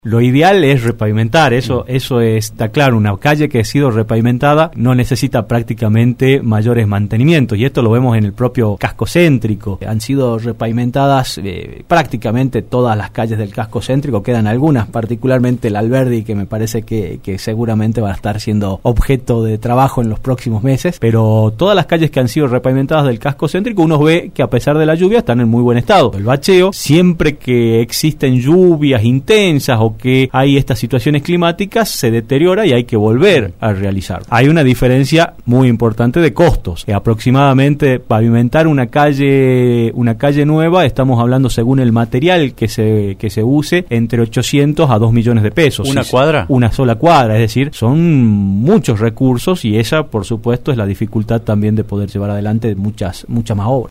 Lo ideal es repavimentar, eso está claro. Una calle que ha sido repavimentada no necesita prácticamente mayores mantenimientos, y esto lo vemos en el propio casco céntrico. Han sido repavimentadas prácticamente todas las calles del casco céntrico, quedan algunas, particularmente el Alberdi, que me parece que seguramente va a estar siendo objeto de trabajo en los próximos meses, pero todas las calles que han sido repavimentadas del casco céntrico, uno ve que a pesar de la lluvia están en muy buen estado. El bacheo, siempre que existen lluvias intensas o que hay estas situaciones climáticas, se deteriora y hay que volver a realizar. Hay una diferencia muy importante de costos. Aproximadamente pavimentar una calle nueva, estamos hablando, según el material que se use, entre 800 a 2 millones de pesos. ¿Una cuadra? Una sola cuadra, es decir, son muchos recursos, y esa, por supuesto, es la dificultad también de poder llevar adelante muchas más obras.